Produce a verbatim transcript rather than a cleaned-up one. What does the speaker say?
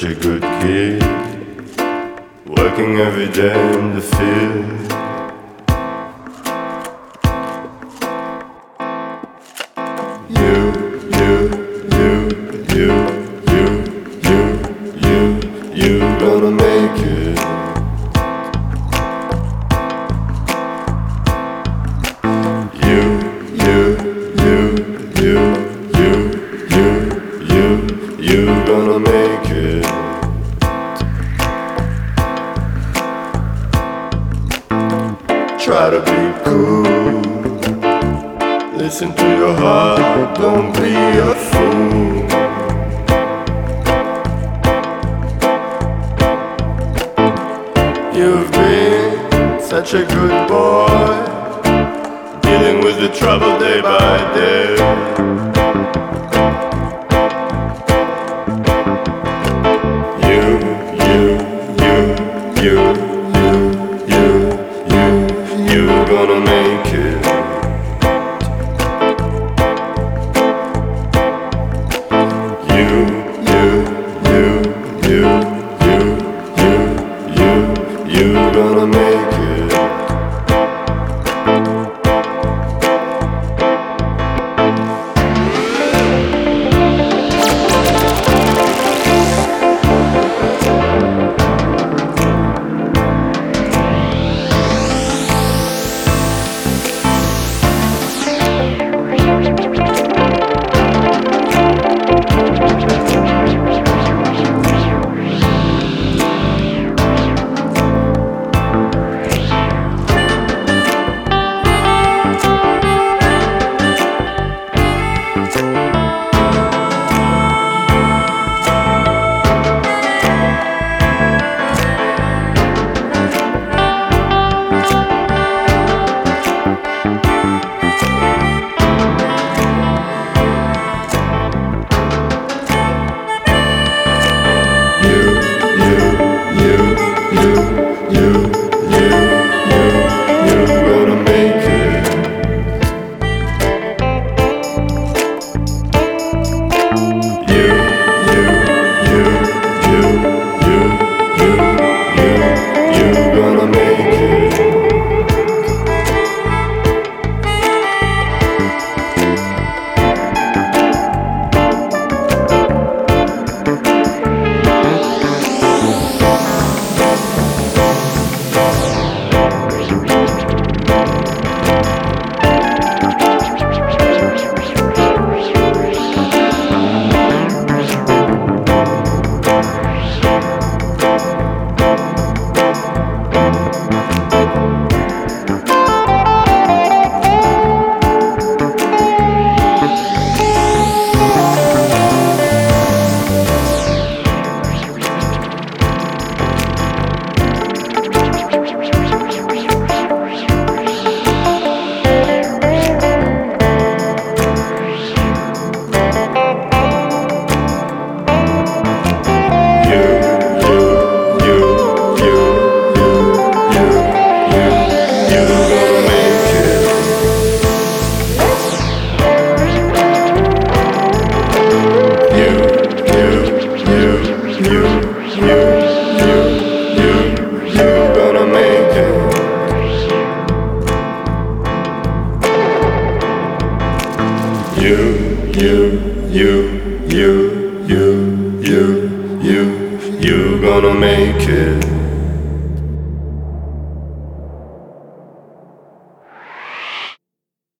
such a good kid, working every day in the field. You, you, you, you, you, you, you, you gonna make it. You, you, you, you, you, you, you, you gonna make it. Try to be cool, listen to your heart, don't be a fool. You've been such a good boy, dealing with the trouble day by day. You, you, you, you, you, you, you, you gonna make it. You, you, you, you, you, you, you, you gonna make it. You, you, you, you, you, you, you, you gonna make it.